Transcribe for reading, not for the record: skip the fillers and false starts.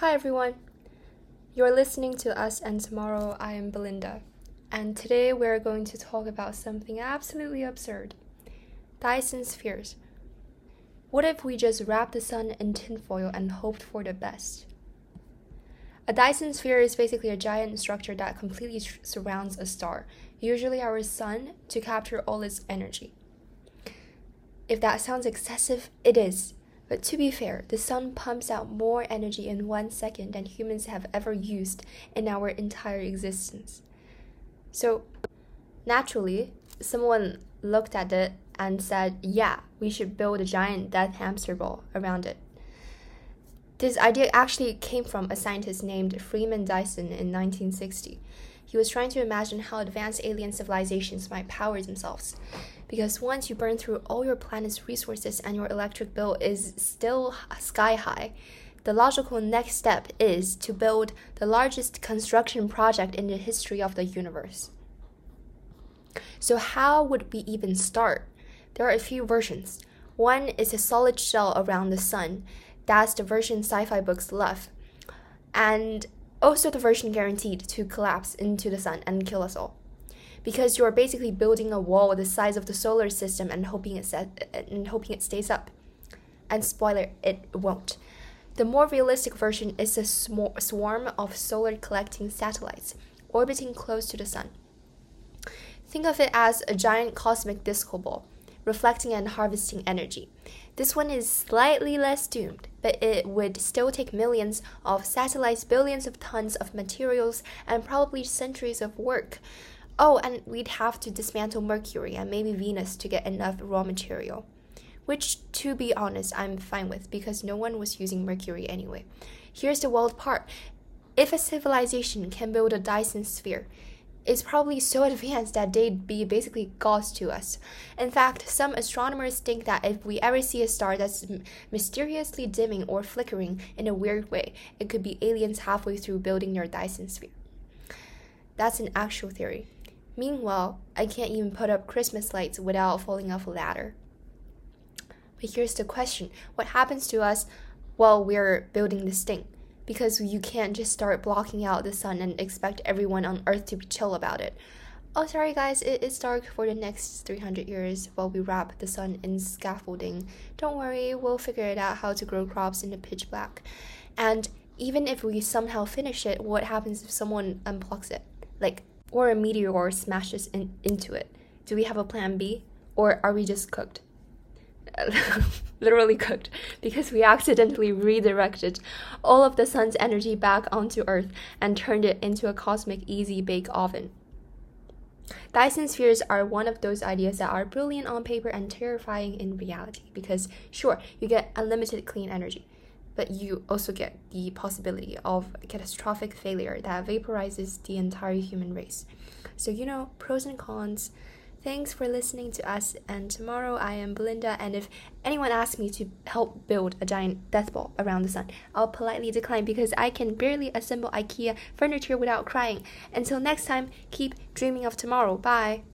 Hi everyone, you're listening to Us and Tomorrow. I am Belinda, and today we're going to talk about something absolutely absurd: Dyson spheres. What if we just wrapped the sun in tinfoil and hoped for the best? A Dyson sphere is basically a giant structure that completely surrounds a star, usually our sun, to capture all its energy. If that sounds excessive, it is. But to be fair, the sun pumps out more energy in 1 second than humans have ever used in our entire existence. So, naturally, someone looked at it and said, yeah, we should build a giant death hamster ball around it. This idea actually came from a scientist named Freeman Dyson in 1960. He was trying to imagine how advanced alien civilizations might power themselves. Because once you burn through all your planet's resources and your electric bill is still sky high, the logical next step is to build the largest construction project in the history of the universe. So how would we even start? There are a few versions. One is a solid shell around the sun. That's the version sci-fi books love. And also the version guaranteed to collapse into the sun and kill us all. Because you're basically building a wall the size of the solar system and hoping it stays up. And spoiler, it won't. The more realistic version is a swarm of solar collecting satellites orbiting close to the sun. Think of it as a giant cosmic disco ball, reflecting and harvesting energy. This one is slightly less doomed, but it would still take millions of satellites, billions of tons of materials, and probably centuries of work. Oh, and we'd have to dismantle Mercury and maybe Venus to get enough raw material. Which, to be honest, I'm fine with because no one was using Mercury anyway. Here's the wild part. If a civilization can build a Dyson sphere, it's probably so advanced that they'd be basically gods to us. In fact, some astronomers think that if we ever see a star that's mysteriously dimming or flickering in a weird way, it could be aliens halfway through building their Dyson sphere. That's an actual theory. Meanwhile, I can't even put up Christmas lights without falling off a ladder. But here's the question. What happens to us while we're building this thing? Because you can't just start blocking out the sun and expect everyone on Earth to be chill about it. Oh, sorry guys, it's dark for the next 300 years while we wrap the sun in scaffolding. Don't worry, we'll figure it out how to grow crops in the pitch black. And even if we somehow finish it, what happens if someone unplugs it? Or a meteor smashes into it. Do we have a plan B? Or are we just cooked? Literally cooked, because we accidentally redirected all of the sun's energy back onto Earth and turned it into a cosmic easy bake oven. Dyson spheres are one of those ideas that are brilliant on paper and terrifying in reality, because sure, you get unlimited clean energy, but you also get the possibility of catastrophic failure that vaporizes the entire human race. So, pros and cons. Thanks for listening to Us and Tomorrow. I am Belinda, and if anyone asks me to help build a giant death ball around the sun, I'll politely decline because I can barely assemble IKEA furniture without crying. Until next time, keep dreaming of tomorrow. Bye!